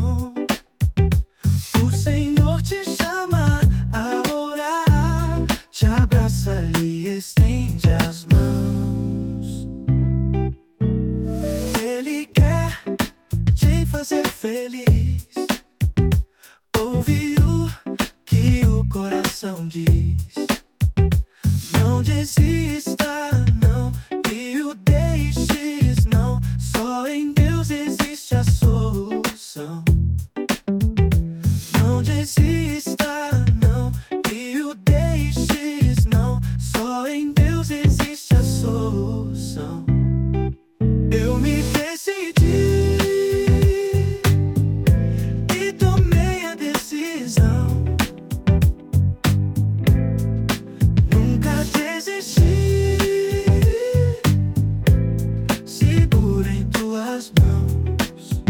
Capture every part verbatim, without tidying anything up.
coração. O Senhor te chama a orar, te abraça e estende as mãos. Ele quer te fazer feliz. Ouve o que o coração diz. Não desista, não, e o deixes, não. Só em Deus existe a solução. Não desista, não, e o deixes, não. Só em Deus existe a solução. Eu me decidi e tomei a decisão. Nunca desisti. Segura em tuas mãos.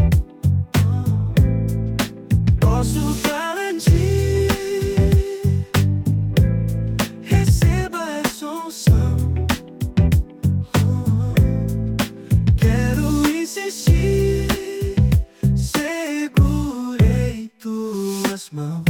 Posso garantir, receba essa unção. Quero insistir, segurei tuas mãos.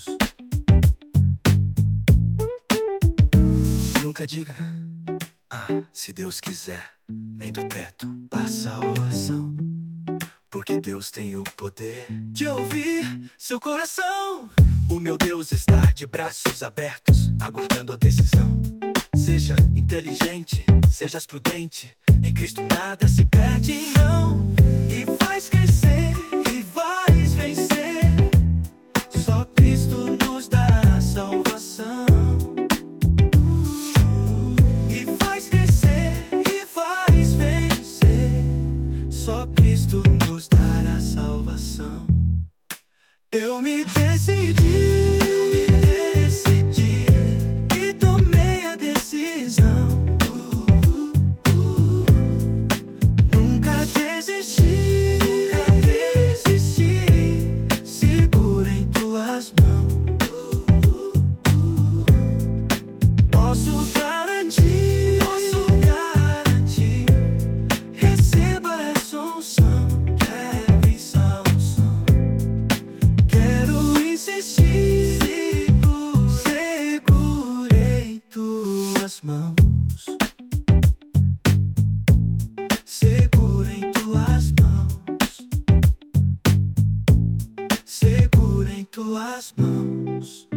Nunca diga, ah, se Deus quiser, nem do teto passa a oração. Porque Deus tem o poder de ouvir seu coração. O meu Deus está de braços abertos, aguardando a decisão. Seja inteligente, sejas prudente, em Cristo nada se perde, não. E faz crescer, e vais vencer. Só Cristo nos dá a salvação. E faz crescer, e vais vencer. Só Cristo nos dá a salvação. Eu me decidi, me decidi e tomei a decisão. Nunca desisti, nunca desisti. Segura em tuas mãos. Posso garantir, posso garantir. Receba essa unção, quero essa unção. Quero insistir, segurei tuas mãos. Segura em tuas mãos. Segura em tuas mãos.